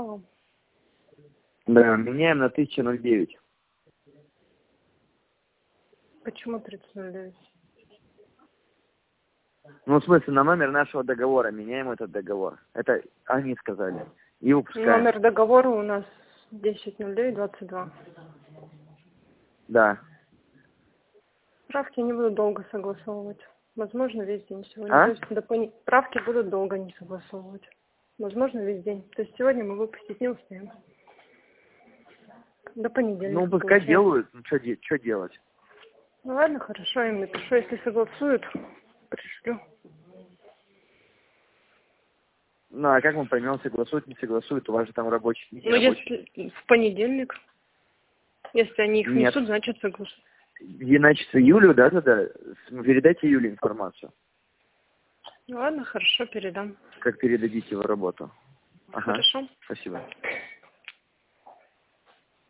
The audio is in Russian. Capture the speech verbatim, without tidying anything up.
Алло. Да, меняем на тысяча ноль девять. Почему тридцать ноль девять? Ну, в смысле, на номер нашего договора. Меняем этот договор. Это они сказали. И выпускаем. Номер договора у нас десять ноль девять двадцать два. Да. Правки не будут долго согласовывать. Возможно, весь день сегодня. А? То есть до пони... Правки будут долго не согласовывать. Возможно, весь день. То есть сегодня мы выпустить не успеем. До понедельника. Ну, пускай получается. делают. Ну, что де что делать? Ну ладно, хорошо, я им напишу. Если согласуют, пришлю. Ну, а как мы поймем, согласуют, не согласуют? У вас же там рабочий, не Ну, рабочий. если в понедельник. Если они их Нет. несут, значит согласуют. И, значит, Юлю, да, тогда? Передайте Юле информацию. Ну ладно, хорошо, передам. Как передадите его работу. Ага. Хорошо. Спасибо.